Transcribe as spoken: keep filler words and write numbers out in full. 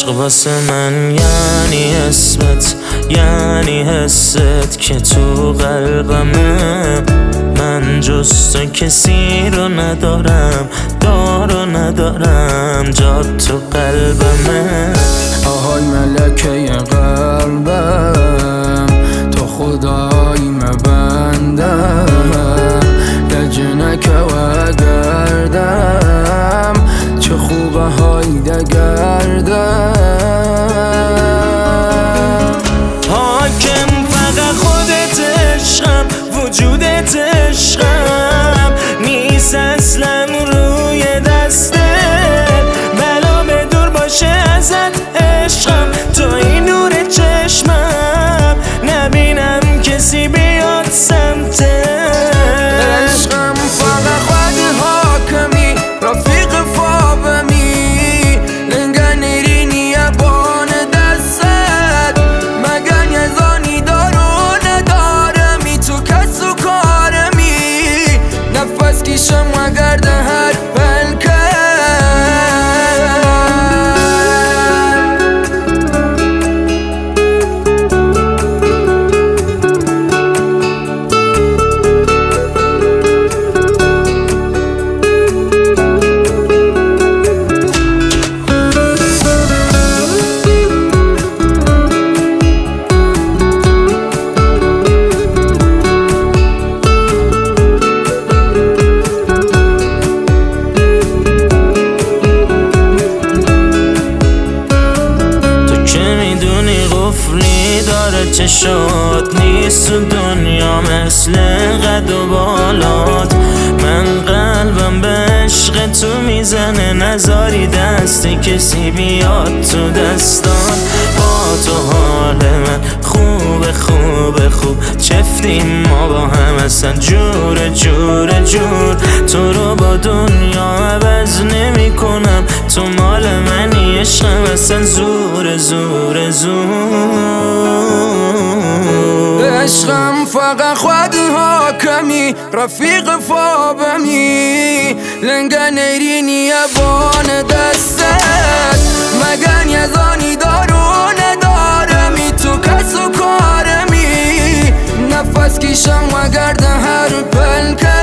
عشق واسه من یعنی اسمت، یعنی حست که تو قلبمه. من جز تو کسی رو ندارم، دارو ندارم، جا تو قلبمه. آهای ملکه قلبم، تو خدایی مبندم، لجنک و گردم، چه خوبه های دگردم. حاکم فقط خودت عشقم، وجودت عشقم، نیست اصلا روی دستت. بلا به دور باشه ازت عشقم، تو این نور چشمم، نبینم کسی بیاد سمتت. عشقم فقط خود حاکمی، رفیق فابمی، لنگن رینی بان دستت. مگن یزانی دارو ندارمی، تو کس و کارمی، نفس کشم و گرده هر پلکه. چشات نیست تو دنیا مثل قد و بالات. من قلبم به عشق تو میزنه، نذاری دست کسی بیاد تو دستان. با تو حال من خوب خوب خوب، چفتیم ما با هم اصلا جور جور جور. تو رو با دنیا عوض نمی کنم، تو مال منی عشقم اصلا زور زور زور. عشقم فقط خود حاکمی، رفیق فابمی، لنگن رینی بان دستت. مگن یزانی دارو ندارمی، تو کس و کارمی، نفس کشم و گرده هر پلکه.